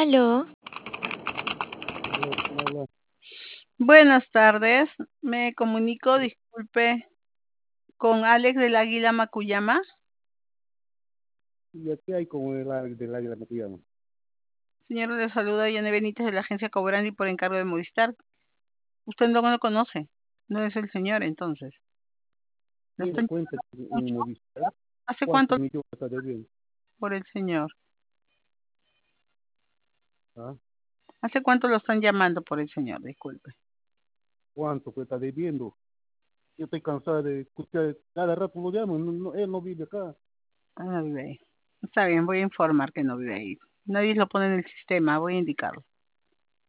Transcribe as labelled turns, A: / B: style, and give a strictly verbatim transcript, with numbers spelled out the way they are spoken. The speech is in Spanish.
A: Aló,
B: Aló, ¿quién habla?
C: Buenas tardes, me comunico, disculpe, con Alex del Águila Macuyama.
B: ¿Y aquí hay como el área del área que te llamo?
C: Señor, le saluda Yane Benítez de la agencia Cobrandi por encargo de Movistar. Usted no lo conoce, no es el señor entonces. ¿Lo
B: Tiene
C: están
B: cuenta
C: llamando
B: en
C: mucho?
B: Movistar.
C: ¿Hace
B: ¿Cuántos
C: cuánto
B: millones está debiendo?
C: por el señor?
B: ¿Ah?
C: ¿Hace cuánto lo están llamando por el señor? Disculpe.
B: ¿Cuánto que está debiendo? Yo estoy cansado de escuchar, cada rato lo llamo, no- no- él no vive acá.
C: Ah, no vive ahí. Está bien, voy a informar que no vive ahí. Nadie lo pone en el sistema, voy a indicarlo.